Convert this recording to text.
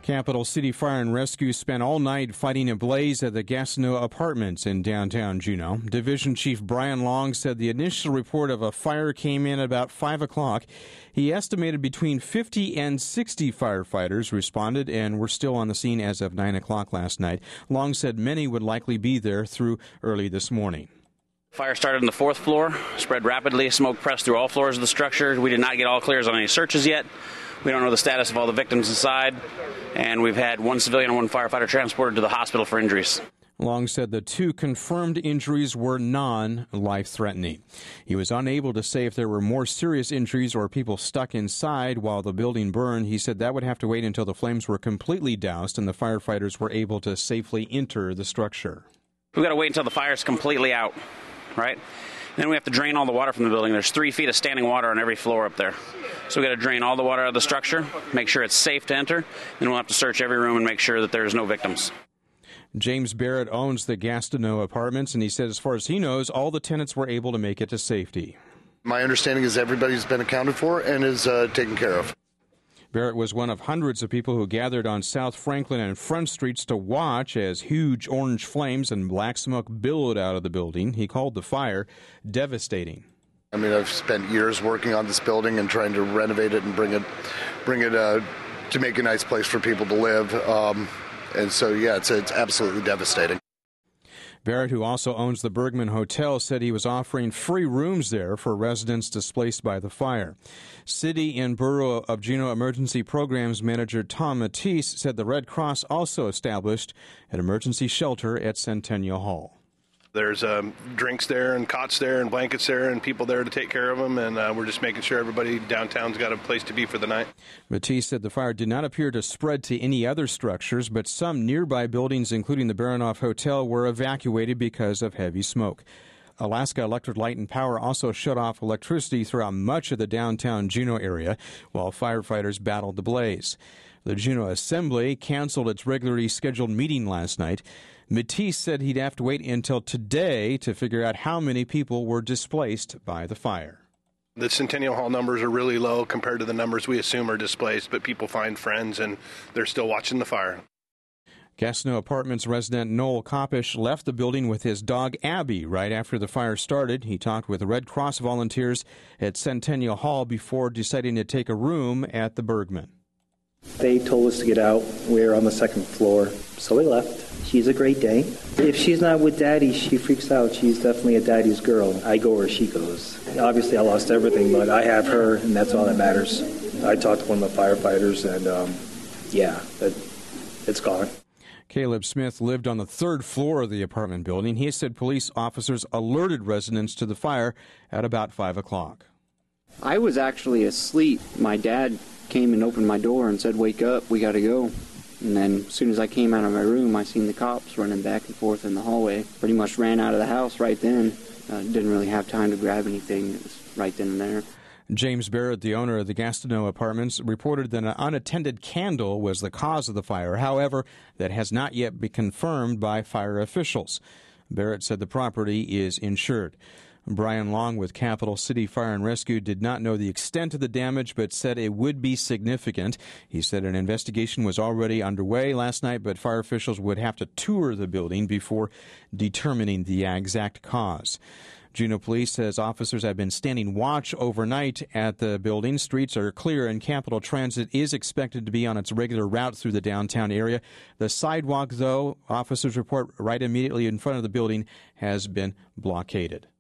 Capital City Fire and Rescue spent all night fighting a blaze at the Gastineau Apartments in downtown Juneau. Division Chief Brian Long said the initial report of a fire came in about 5 o'clock. He estimated between 50 and 60 firefighters responded and were still on the scene as of 9 o'clock last night. Long said many would likely be there through early this morning. Fire started on the 4th floor, spread rapidly, smoke pressed through all floors of the structure. We did not get all clears on any searches yet. We don't know the status of all the victims inside, and we've had one civilian and one firefighter transported to the hospital for injuries. Long said the 2 confirmed injuries were non-life-threatening. He was unable to say if there were more serious injuries or people stuck inside while the building burned. He said that would have to wait until the flames were completely doused and the firefighters were able to safely enter the structure. We've got to wait until the fire's completely out, right? Then we have to drain all the water from the building. There's 3 feet of standing water on every floor up there. So we've got to drain all the water out of the structure, make sure it's safe to enter, and we'll have to search every room and make sure that there's no victims. James Barrett owns the Gastineau Apartments, and he said as far as he knows, all the tenants were able to make it to safety. My understanding is everybody's been accounted for and is taken care of. Barrett was one of hundreds of people who gathered on South Franklin and Front Streets to watch as huge orange flames and black smoke billowed out of the building. He called the fire devastating. I mean, I've spent years working on this building and trying to renovate it and bring it to make a nice place for people to live. And so, yeah, it's absolutely devastating. Barrett, who also owns the Bergman Hotel, said he was offering free rooms there for residents displaced by the fire. City and Borough of Juneau Emergency Programs Manager Tom Matisse said the Red Cross also established an emergency shelter at Centennial Hall. There's drinks there and cots there and blankets there and people there to take care of them, and we're just making sure everybody downtown's got a place to be for the night. Matisse said the fire did not appear to spread to any other structures, but some nearby buildings, including the Baranoff Hotel, were evacuated because of heavy smoke. Alaska Electric Light and Power also shut off electricity throughout much of the downtown Juneau area while firefighters battled the blaze. The Juneau Assembly canceled its regularly scheduled meeting last night. Matisse said he'd have to wait until today to figure out how many people were displaced by the fire. The Centennial Hall numbers are really low compared to the numbers we assume are displaced, but people find friends and they're still watching the fire. Gastineau Apartments resident Noel Kopish left the building with his dog Abby right after the fire started. He talked with Red Cross volunteers at Centennial Hall before deciding to take a room at the Bergman. They told us to get out. We're on the 2nd floor, so we left. She's a great day. If she's not with Daddy, she freaks out. She's definitely a daddy's girl. I go where she goes. Obviously, I lost everything, but I have her, and that's all that matters. I talked to one of the firefighters, and it's gone. Caleb Smith lived on the 3rd floor of the apartment building. He said police officers alerted residents to the fire at about 5 o'clock. I was actually asleep. My dad came and opened my door and said, "Wake up, we got to go." And then as soon as I came out of my room, I seen the cops running back and forth in the hallway. Pretty much ran out of the house right then. Didn't really have time to grab anything. It was right then and there. James Barrett, the owner of the Gastineau Apartments, reported that an unattended candle was the cause of the fire. However, that has not yet been confirmed by fire officials. Barrett said the property is insured. Brian Long with Capital City Fire and Rescue did not know the extent of the damage, but said it would be significant. He said an investigation was already underway last night, but fire officials would have to tour the building before determining the exact cause. Juneau Police says officers have been standing watch overnight at the building. Streets are clear and Capital Transit is expected to be on its regular route through the downtown area. The sidewalk, though, officers report right immediately in front of the building has been blockaded.